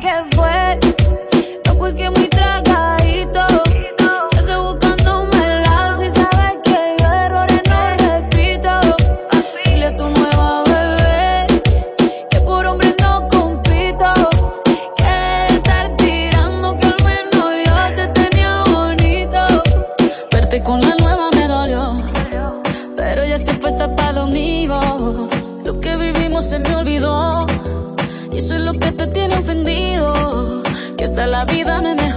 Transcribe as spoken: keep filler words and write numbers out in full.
que fue. No fue que muy tragadito. Ese buscándome el lado. Si sabes que yo errores no repito. Dile a tu nueva bebé que por hombre no compito. Que de estar tirando, que al menos yo te tenía bonito. Verte con la nueva me dolió, pero ya estoy puesta para lo mío. Lo que vivimos se me olvidó, y eso es lo que te tiene ofendido. Que hasta la vida me mejoró.